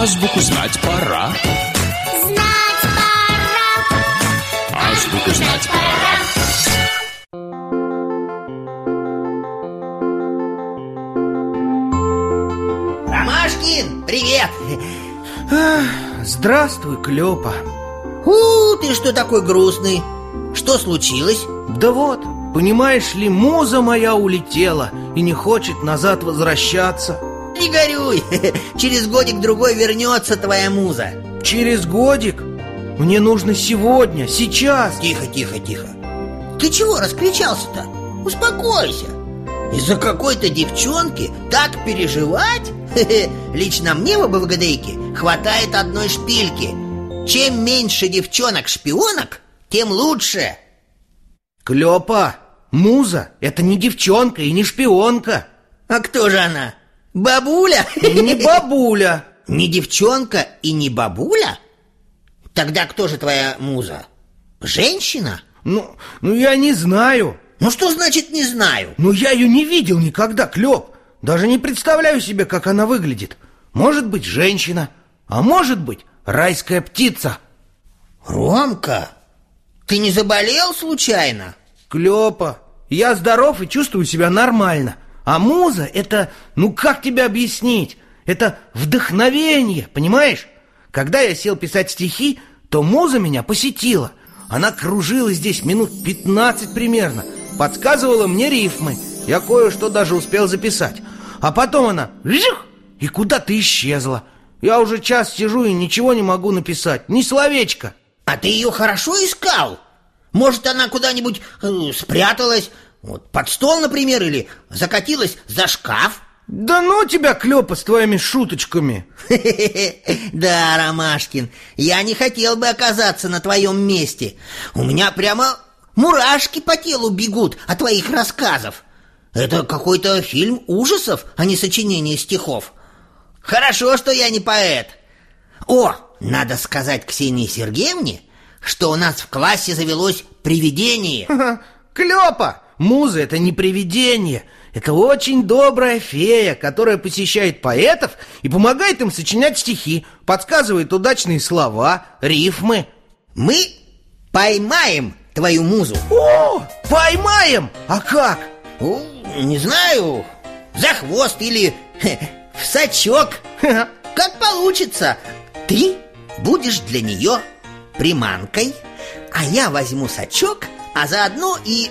Азбуку знать пора. Знать пора. Азбуку знать пора. Ромашкин, привет! Здравствуй, Клёпа. Ты что такой грустный? Что случилось? Да вот, понимаешь ли, муза моя улетела и не хочет назад возвращаться. Не горюй, через годик-другой вернется твоя муза. Через годик? Мне нужно сегодня, сейчас. Тихо, тихо, тихо. Ты чего раскричался-то? Успокойся. Из-за какой-то девчонки так переживать? Лично мне в АБВГДейке хватает одной шпильки. Чем меньше девчонок-шпионок, тем лучше. Клёпа, муза — это не девчонка и не шпионка. А кто же она? Бабуля? Не бабуля. Не девчонка и не бабуля? Тогда кто же твоя муза? Женщина? Ну я не знаю. Ну что значит не знаю? Ну я ее не видел никогда, Клёп. Даже не представляю себе, как она выглядит. Может быть, женщина, а может быть, райская птица. Ромка, ты не заболел случайно? Клёпа, я здоров и чувствую себя нормально. А муза — это, как тебе объяснить? Это вдохновение, понимаешь? Когда я сел писать стихи, то муза меня посетила. Она кружила здесь минут 15 примерно, подсказывала мне рифмы. Я кое-что даже успел записать. А потом она жих, и куда-то исчезла. Я уже час сижу и ничего не могу написать, ни словечка. А ты ее хорошо искал? Может, она куда-нибудь спряталась? Вот, под стол, например, или закатилась за шкаф? Да ну тебя, Клёпа, с твоими шуточками. Да, Ромашкин, я не хотел бы оказаться на твоем месте. У меня прямо мурашки по телу бегут от твоих рассказов. Это какой-то фильм ужасов, а не сочинение стихов. Хорошо, что я не поэт. Надо сказать Ксении Сергеевне, что у нас в классе завелось привидение. Клёпа, муза — это не привидение. Это очень добрая фея, которая посещает поэтов и помогает им сочинять стихи, подсказывает удачные слова, рифмы. Мы поймаем твою музу. Поймаем? А как? Не знаю, за хвост или в сачок. Как получится. Ты будешь для нее приманкой, а я возьму сачок, а заодно и...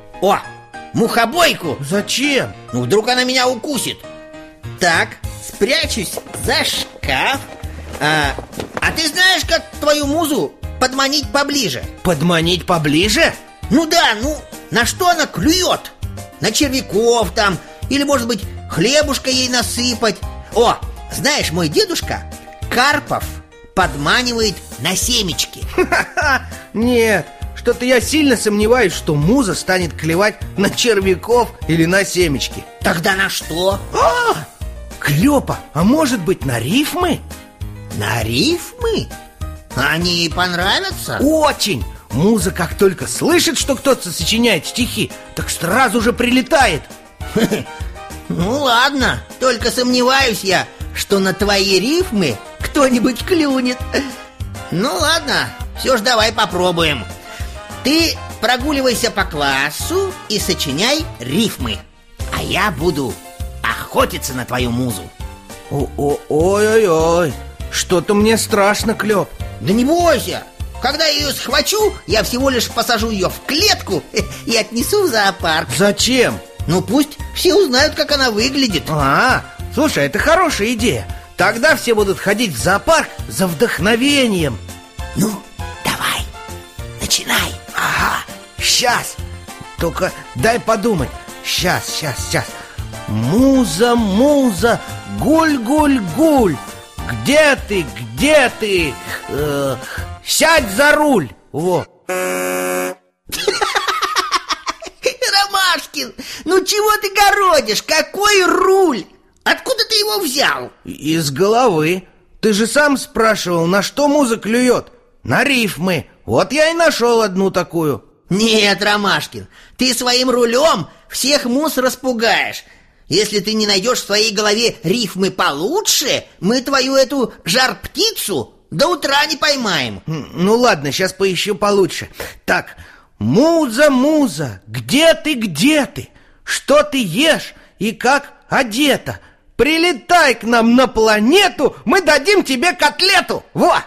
мухобойку. Зачем? Вдруг она меня укусит. Так, спрячусь за шкаф. А ты знаешь, как твою музу подманить поближе? Подманить поближе? На что она клюет? На червяков там. Или, может быть, хлебушка ей насыпать. Знаешь, мой дедушка карпов подманивает на семечки. Нет, что-то я сильно сомневаюсь, что муза станет клевать на червяков или на семечки. Тогда на что? Клёпа, а может быть, на рифмы? На рифмы? Они ей понравятся? Очень! Муза как только слышит, что кто-то сочиняет стихи, так сразу же прилетает. Ну ладно, только сомневаюсь я, что на твои рифмы кто-нибудь клюнет. Ну ладно, все ж давай попробуем. Ты прогуливайся по классу и сочиняй рифмы, а я буду охотиться на твою музу. Ой-ой-ой, что-то мне страшно, Клёп. Да не бойся, когда я ее схвачу, я всего лишь посажу ее в клетку и отнесу в зоопарк. Зачем? Пусть все узнают, как она выглядит. Слушай, это хорошая идея. Тогда все будут ходить в зоопарк за вдохновением. Давай, начинай. Сейчас. Только дай подумать. Сейчас. Муза, муза, гуль-гуль-гуль. Где ты? Сядь за руль. Ромашкин, чего ты городишь? Какой руль? Откуда ты его взял? Из головы. Ты же сам спрашивал, на что муза клюет. На рифмы. Вот я и нашел одну такую. Нет, Ромашкин, ты своим рулем всех муз распугаешь. Если ты не найдешь в своей голове рифмы получше, мы твою эту жар-птицу до утра не поймаем. Ну ладно, сейчас поищу получше. Так, муза, муза, где ты? Что ты ешь и как одета? Прилетай к нам на планету, мы дадим тебе котлету. Во!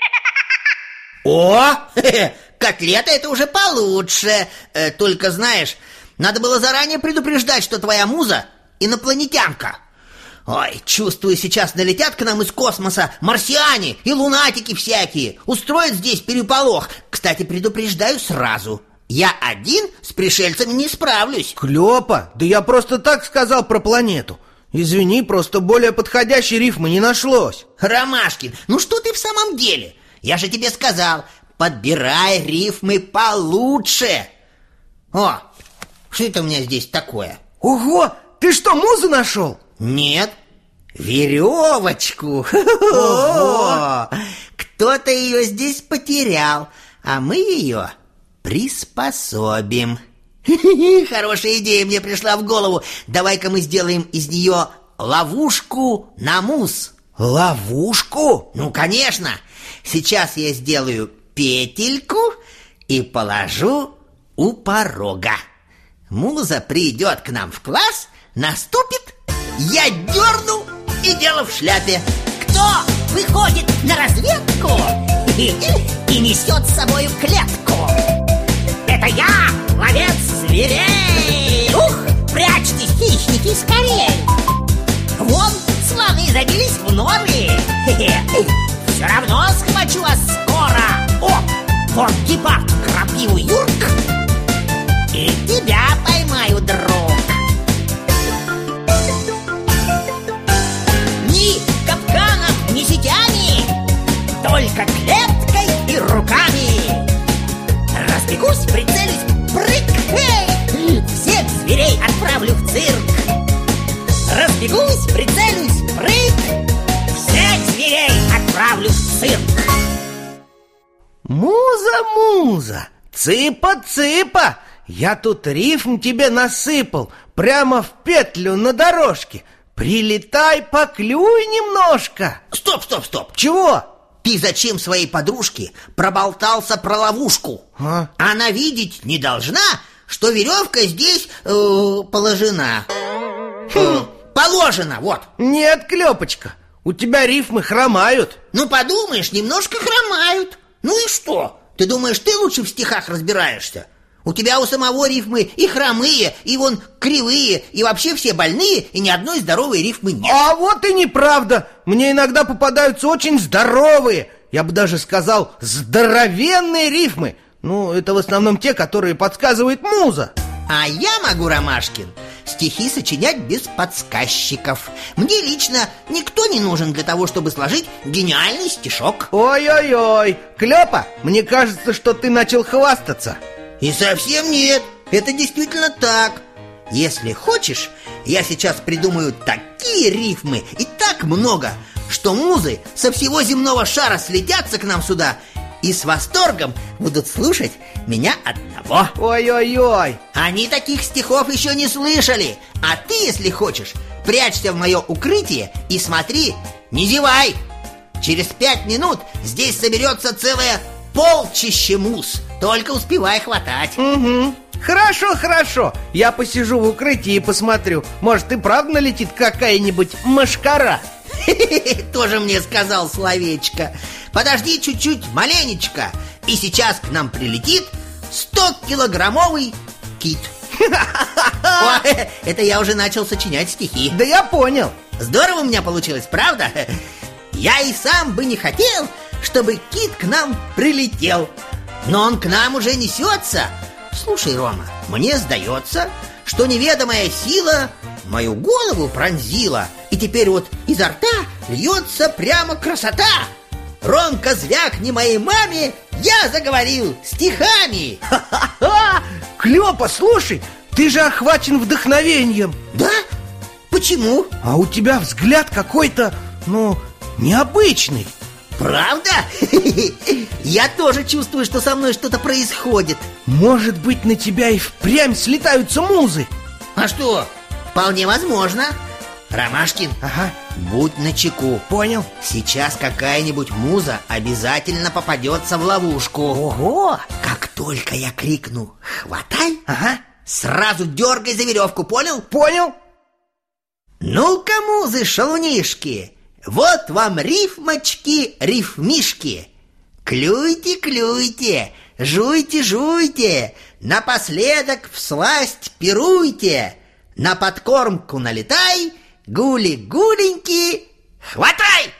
О, котлета это уже получше. Только знаешь, надо было заранее предупреждать, что твоя муза инопланетянка. Ой, чувствую, сейчас налетят к нам из космоса марсиане и лунатики всякие. Устроят здесь переполох. Кстати, предупреждаю сразу. Я один с пришельцами не справлюсь. Клёпа, да я просто так сказал про планету. Извини, просто более подходящей рифмы не нашлось. Ромашкин, ну что ты в самом деле? Я же тебе сказал, подбирай рифмы получше. О, что это у меня здесь такое? Ого, ты что, музу нашел? Нет, веревочку. Ого! Кто-то ее здесь потерял, а мы ее приспособим. Хорошая идея мне пришла в голову. Давай-ка мы сделаем из нее ловушку на муз. Ловушку? Ну, конечно. Сейчас я сделаю петельку и положу у порога. Муза придет к нам в класс, наступит, я дерну, и дело в шляпе. Кто выходит на разведку и несет с собою клетку? Это я, ловец зверей! Ух, прячьтесь, хищники, скорей! Вон, слоны забились в норы. Все равно схвачу вас скоро. О, вот гепард, крапивый юрк, и тебя поймаю, друг. Ни капканом, ни сетями, только клеткой и руками. Разбегусь, прицелюсь, прыг, эй! Всех зверей отправлю в цирк. Разбегусь, прицелюсь, прыг, всех зверей отправлю в цирк. Муза, муза, цыпа-цыпа, я тут рифм тебе насыпал прямо в петлю на дорожке. Прилетай, поклюй немножко. Стоп. Чего? Ты зачем своей подружке проболтался про ловушку? А? Она видеть не должна, что веревка здесь положена. Положена, вот. Нет, Клёпочка, у тебя рифмы хромают. Ну, подумаешь, немножко хромают. Ну и что? Ты думаешь, ты лучше в стихах разбираешься? У тебя у самого рифмы и хромые, и вон кривые, и вообще все больные, и ни одной здоровой рифмы нет. А вот и неправда. Мне иногда попадаются очень здоровые, я бы даже сказал, здоровенные рифмы. Ну, это в основном те, которые подсказывает муза. А я могу, Ромашкин, стихи сочинять без подсказчиков. Мне лично никто не нужен для того, чтобы сложить гениальный стишок. Ой-ой-ой, Клёпа, мне кажется, что ты начал хвастаться. И совсем нет, это действительно так. Если хочешь, я сейчас придумаю такие рифмы и так много, что музы со всего земного шара слетятся к нам сюда и с восторгом будут слушать меня одного. Ой-ой-ой. Они таких стихов еще не слышали. А ты, если хочешь, прячься в мое укрытие и смотри, не зевай. Через 5 минут здесь соберется целое полчище муз. Только успевай хватать. Угу. Хорошо. Я посижу в укрытии и посмотрю. Может, и правда налетит какая-нибудь мошкара. Тоже мне сказал словечко. Подожди чуть-чуть, маленечко, и сейчас к нам прилетит 100-килограммовый кит. О, это я уже начал сочинять стихи. Да я понял. Здорово у меня получилось, правда? Я и сам бы не хотел, чтобы кит к нам прилетел, но он к нам уже несется. Слушай, Рома, мне сдается, что неведомая сила мою голову пронзила, и теперь вот изо рта льется прямо красота. Ромка, звякни моей маме, я заговорил стихами. Ха-ха-ха! Клёпа, слушай, ты же охвачен вдохновением. Да? Почему? А у тебя взгляд какой-то, необычный. Правда? Я тоже чувствую, что со мной что-то происходит. Может быть, на тебя и впрямь слетаются музы? А что, в Вполне возможно. Ромашкин, Ага, будь начеку. понял. Сейчас какая-нибудь муза обязательно попадется в ловушку. Ого! Как только я крикну «Хватай!», Ага, сразу дергай за веревку, понял? понял. Ну-ка, музы, шалунишки, вот вам рифмочки, рифмишки. Клюйте, клюйте, жуйте, жуйте, напоследок всласть пируйте. На подкормку налетай, гули-гуленьки, хватай!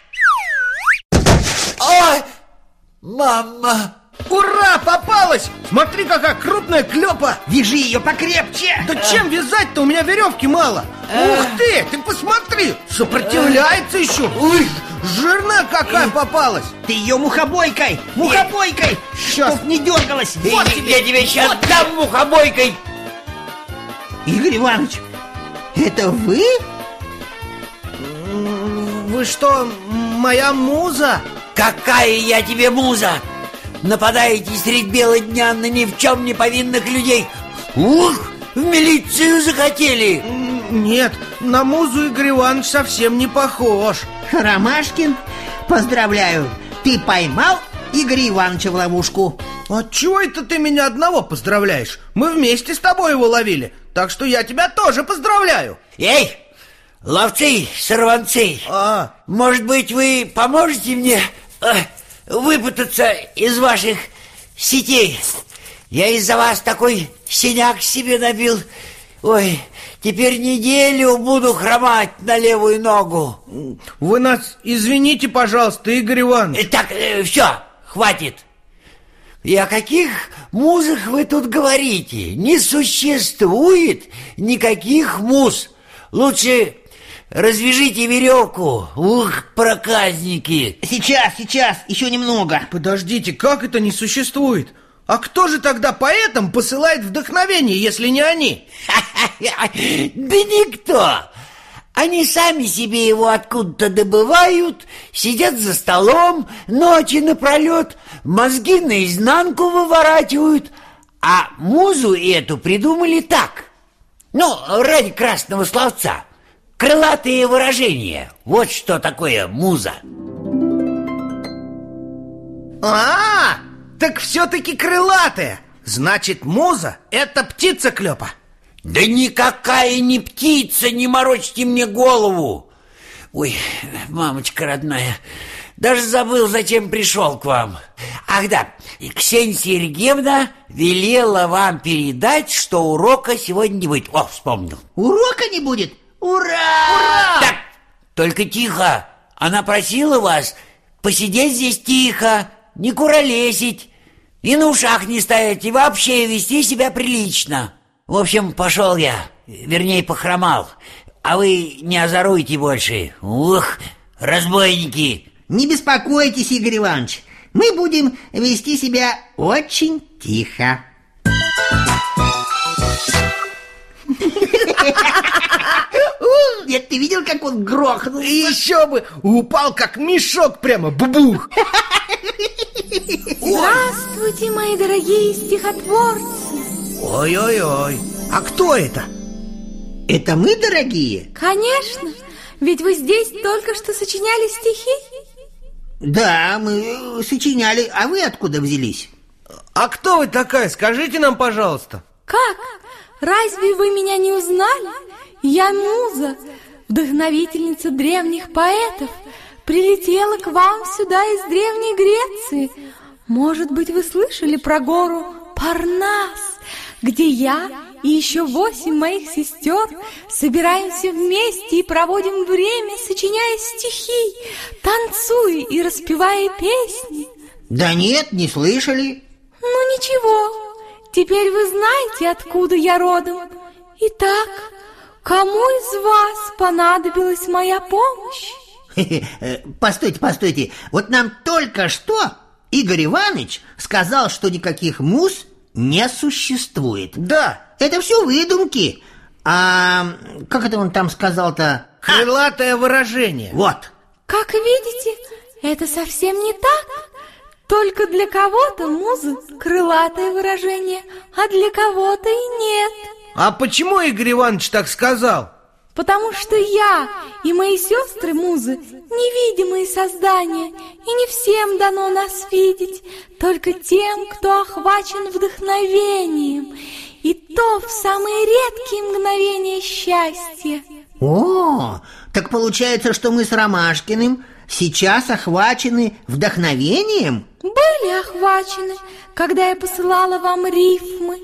Ой, мама! Ура, попалась! Смотри, какая крупная клёпа! Вяжи ее покрепче! Да чем вязать-то? У меня веревки мало. Ух ты посмотри! Сопротивляется еще! Ой, жирная какая попалась! Ты ее мухобойкой! Мухобойкой! Чтоб не дергалась! Вот тебе! Я тебе сейчас дам мухобойкой! Игорь Иванович, это вы? Вы что, моя муза? Какая я тебе муза! Нападаете средь бела дня на ни в чем не повинных людей! Ух, в милицию захотели! Нет, на музу Игорь Иванович совсем не похож. Ромашкин, поздравляю, ты поймал Игоря Ивановича в ловушку. Отчего это ты меня одного поздравляешь? Мы вместе с тобой его ловили, так что я тебя тоже поздравляю. Эй, ловцы, сорванцы! Может быть, вы поможете мне выпутаться из ваших сетей? Я из-за вас такой синяк себе набил. Ой, теперь неделю буду хромать на левую ногу. Вы нас извините, пожалуйста, Игорь Иванович. Так, все, хватит. И о каких музах вы тут говорите? Не существует никаких муз. Лучше развяжите веревку. Ух, проказники. Сейчас, еще немного. Подождите, как это не существует? А кто же тогда поэтам посылает вдохновение, если не они? Да никто. Они сами себе его откуда-то добывают, сидят за столом ночи напролет, мозги наизнанку выворачивают. А музу эту придумали так. Ну, ради красного словца. Крылатые выражения. Вот что такое муза. Так все-таки крылатая. Значит, муза — это птица клёпа. Да никакая не птица, не морочьте мне голову. Ой, мамочка родная, даже забыл, зачем пришел к вам. Ах да, Ксения Сергеевна велела вам передать, что урока сегодня не будет. О, вспомнил. Урока не будет? Ура! Так, только тихо. Она просила вас посидеть здесь тихо, не куролесить, и на ушах не стоять, и вообще вести себя прилично. В общем, пошел я, вернее, похромал. А вы не озоруйте больше. Ух, разбойники. Не беспокойтесь, Игорь Иванович. Мы будем вести себя очень тихо. Нет, ты видел, как он грохнул? Еще бы, упал как мешок прямо, бубух. Здравствуйте, мои дорогие стихотворцы. Ой-ой-ой, а кто это? Это мы, дорогие? Конечно, ведь вы здесь только что сочиняли стихи. Да, мы сочиняли, а вы откуда взялись? А кто вы такая, скажите нам, пожалуйста. Как? Разве вы меня не узнали? Я муза, вдохновительница древних поэтов. Прилетела к вам сюда из Древней Греции. Может быть, вы слышали про гору Парнас, где я и еще 8 моих сестер собираемся вместе и проводим время, сочиняя стихи, танцуя и распевая песни. Да нет, не слышали. Ну ничего, теперь вы знаете, откуда я родом. Итак, кому из вас понадобилась моя помощь? Постойте, вот нам только что Игорь Иванович сказал, что никаких муз не существует. Да. Это все выдумки. А как это он там сказал-то? Крылатое выражение. Вот. Как видите, это совсем не так. Только для кого-то муза — крылатое выражение, а для кого-то и нет. А почему Игорь Иванович так сказал? потому что я и мои сестры-музы невидимые создания, и не всем дано нас видеть, только тем, кто охвачен вдохновением, и то в самые редкие мгновения счастья. О, так получается, что мы с Ромашкиным сейчас охвачены вдохновением? Были охвачены, когда я посылала вам рифмы.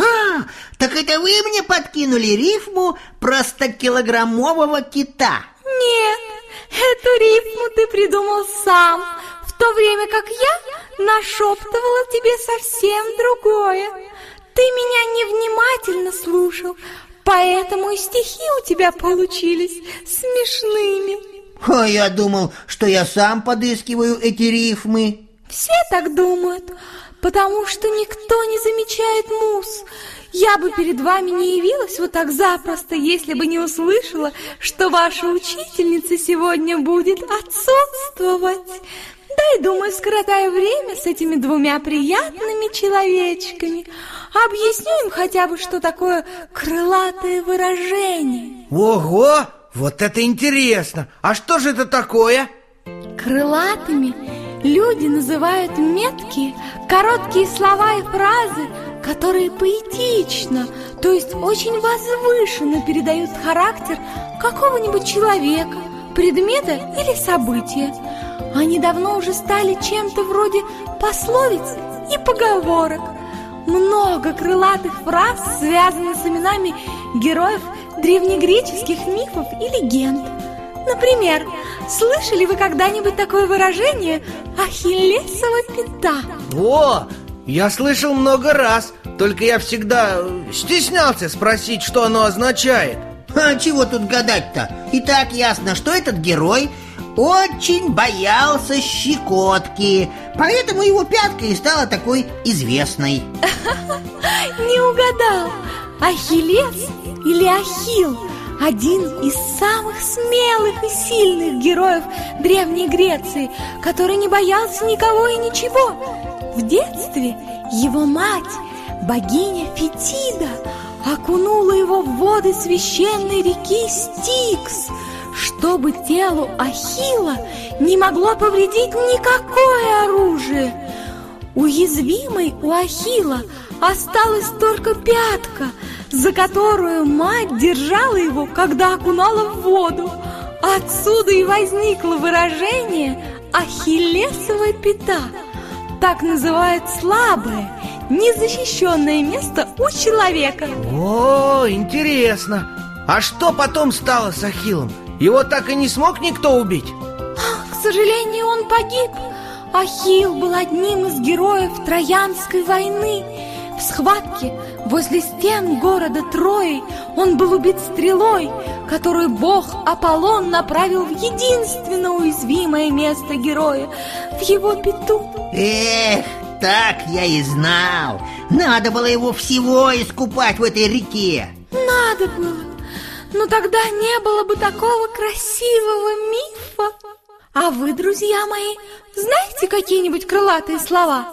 Так это вы мне подкинули рифму про 100-килограммового кита? Нет, эту рифму ты придумал сам, в то время как я нашептывала тебе совсем другое. Ты меня невнимательно слушал, поэтому и стихи у тебя получились смешными. А я думал, что я сам подыскиваю эти рифмы. Все так думают, потому что никто не замечает муз. Я бы перед вами не явилась вот так запросто, если бы не услышала, что ваша учительница сегодня будет отсутствовать. Да и, думаю, скоротаю время с этими двумя приятными человечками. Объясню им хотя бы, что такое крылатое выражение. Ого, вот это интересно! А что же это такое? Крылатыми люди называют меткие, короткие слова и фразы, которые поэтично, то есть очень возвышенно передают характер какого-нибудь человека, предмета или события. Они давно уже стали чем-то вроде пословиц и поговорок. Много крылатых фраз связаны с именами героев древнегреческих мифов и легенд. Например, слышали вы когда-нибудь такое выражение «Ахиллесова пята»? О, я слышал много раз, только я всегда стеснялся спросить, что оно означает. А чего тут гадать-то? И так ясно, что этот герой очень боялся щекотки, поэтому его пятка и стала такой известной. Не угадал. Ахиллес или Ахилл – один из самых смелых и сильных героев Древней Греции, который не боялся никого и ничего. В детстве его мать, богиня Фетида, окунула его в воды священной реки Стикс, чтобы телу Ахилла не могло повредить никакое оружие. Уязвимой у Ахилла осталась только пятка, за которую мать держала его, когда окунала в воду. Отсюда и возникло выражение «Ахиллесова пята». Так называют слабое, незащищенное место у человека. О, интересно. А что потом стало с Ахиллом? Его так и не смог никто убить? К сожалению, он погиб. Ахилл был одним из героев Троянской войны. В схватке возле стен города Трои он был убит стрелой, которую бог Аполлон направил в единственно уязвимое место героя, в его пяту. Эх, так я и знал. Надо было его всего искупать в этой реке. Надо было. Но тогда не было бы такого красивого мифа. А вы, друзья мои, знаете какие-нибудь крылатые слова?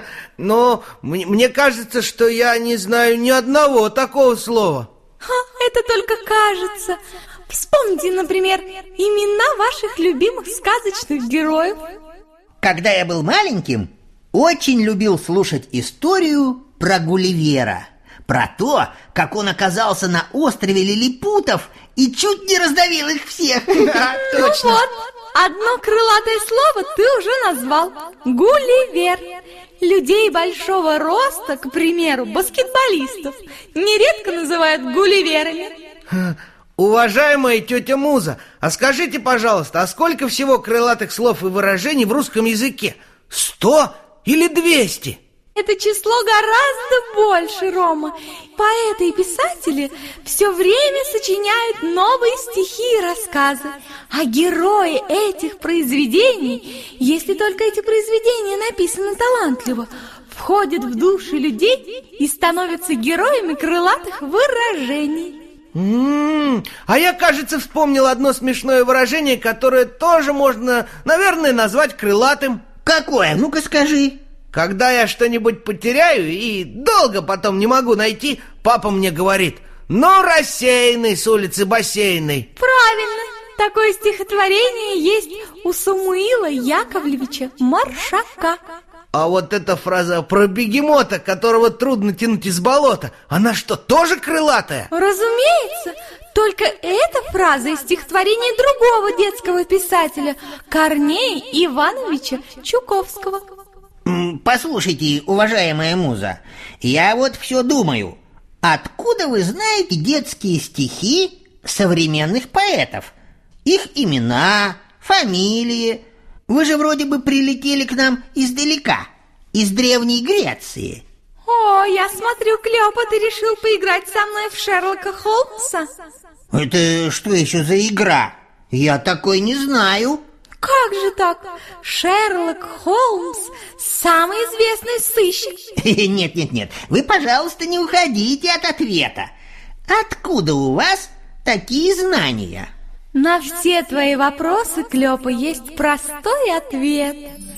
Но мне кажется, что я не знаю ни одного такого слова. Это только кажется. Вспомните, например, имена ваших любимых сказочных героев. Когда я был маленьким, очень любил слушать историю про Гулливера. Про то, как он оказался на острове лилипутов и чуть не раздавил их всех. Точно. Ну вот, одно крылатое слово ты уже назвал. Гулливер. Людей большого роста, к примеру, баскетболистов, нередко называют гулливерами. Уважаемая тетя Муза, а скажите, пожалуйста, а сколько всего крылатых слов и выражений в русском языке? 100 или 200? Это число гораздо больше, Рома. Поэты и писатели все время сочиняют новые стихи и рассказы. А герои этих произведений, если только эти произведения написаны талантливо, входят в души людей и становятся героями крылатых выражений. А я, кажется, вспомнил одно смешное выражение, которое тоже можно, наверное, назвать крылатым. Какое? Ну-ка скажи. Когда я что-нибудь потеряю и долго потом не могу найти, папа мне говорит: Ну, рассеянный с улицы Бассейной. Правильно, такое стихотворение есть у Самуила Яковлевича Маршака. А вот эта фраза про бегемота, которого трудно тянуть из болота, она что, тоже крылатая? Разумеется, только эта фраза из стихотворения другого детского писателя Корнея Ивановича Чуковского. Послушайте, уважаемая муза, я вот все думаю, откуда вы знаете детские стихи современных поэтов? Их имена, фамилии. Вы же вроде бы прилетели к нам издалека, из Древней Греции. О, я смотрю, Клёпа, ты решил поиграть со мной в Шерлока Холмса? Это что еще за игра? Я такой не знаю. Как же так? Шерлок Холмс – самый известный сыщик. Нет, вы, пожалуйста, не уходите от ответа. Откуда у вас такие знания? На все твои вопросы, Клёпа, есть простой ответ.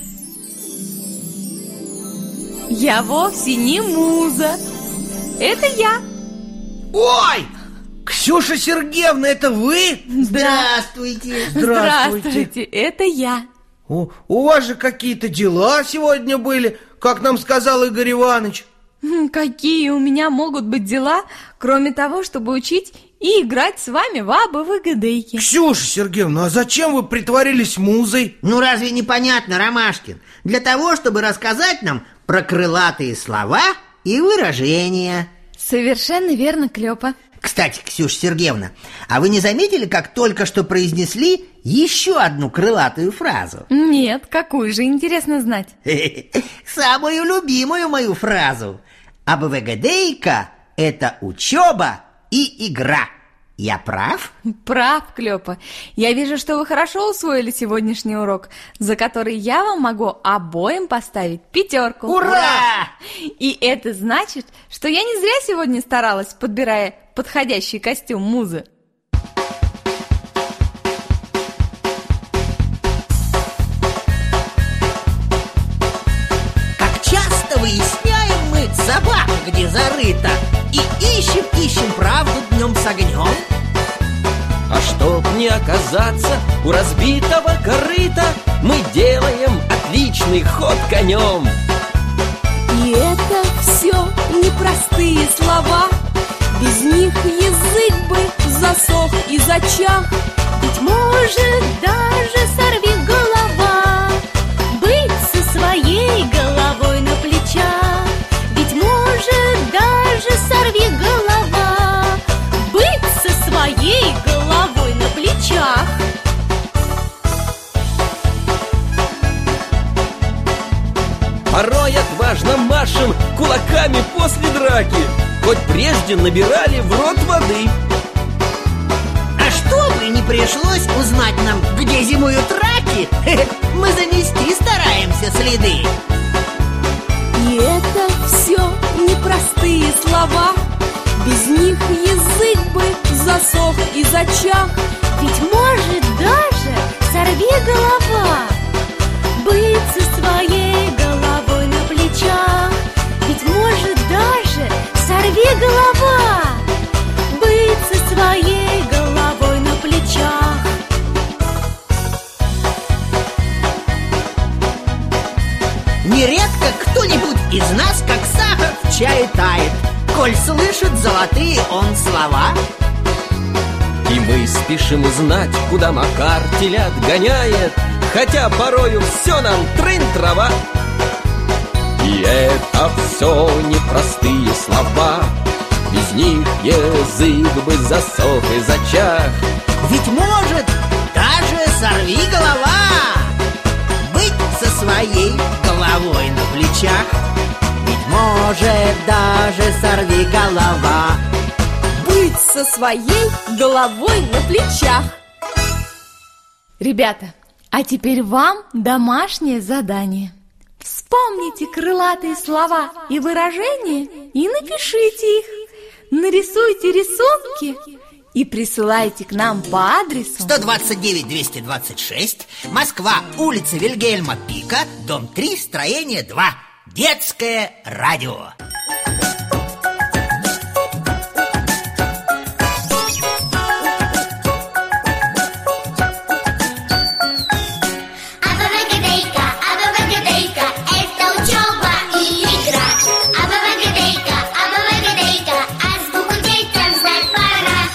Я вовсе не муза. Это я. Ой! Ксюша Сергеевна, это вы? Здравствуйте. Здравствуйте, это я. У вас же какие-то дела сегодня были, как нам сказал Игорь Иванович. Какие у меня могут быть дела, кроме того, чтобы учить и играть с вами в абы-выгадейки? Ксюша Сергеевна, а зачем вы притворились музой? Ну разве непонятно, Ромашкин? Для того, чтобы рассказать нам про крылатые слова и выражения. Совершенно верно, Клёпа. Кстати, Ксюша Сергеевна, а вы не заметили, как только что произнесли еще одну крылатую фразу? Нет, какую же, интересно знать. Самую любимую мою фразу. Абы-выгадейка – это учеба и игра. Я прав? Прав, Клёпа. Я вижу, что вы хорошо усвоили сегодняшний урок, за который я вам могу обоим поставить 5. Ура! И это значит, что я не зря сегодня старалась, подбирая подходящий костюм музы. Как часто выясняем мы собаку, где зарыта, и ищем правду днем с огнем. А чтоб не оказаться у разбитого корыта, мы делаем отличный ход конем. И это все непростые слова, без них язык бы засох и зачах. Ведь может даже сорвиголова быть со своей головой на плечах. Ведь может даже сорвиголова быть со своей головой на плечах. Порой отважно машем кулаками после драки, хоть прежде набирали в рот воды. А чтобы не пришлось узнать нам, где зимуют раки, мы замести стараемся следы. И это все непростые слова, без них язык бы засох и зачах. Ведь может даже сорвиголова быть со своей головой на плечах. Ведь может даже сорвиголова быть со своей головой на плечах. Нередко кто-нибудь из нас, как сахар в чае, тает, коль слышит золотые он слова. И мы спешим узнать, куда Макар телят гоняет, хотя порою все нам трын-трава. И это все непростые слова, без них язык бы засох и зачах. Ведь может даже сорвиголова быть со своей головой на плечах. Ведь может даже сорвиголова быть со своей головой на плечах. Ребята, а теперь вам домашнее задание. Вспомните крылатые слова и выражения и напишите их. Нарисуйте рисунки и присылайте к нам по адресу 129-226, Москва, улица Вильгельма Пика, дом 3, строение 2, Детское радио.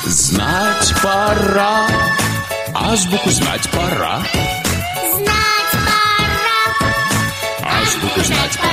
Знать пора, азбуку знать пора. Знать пора, Азбуку знать пора.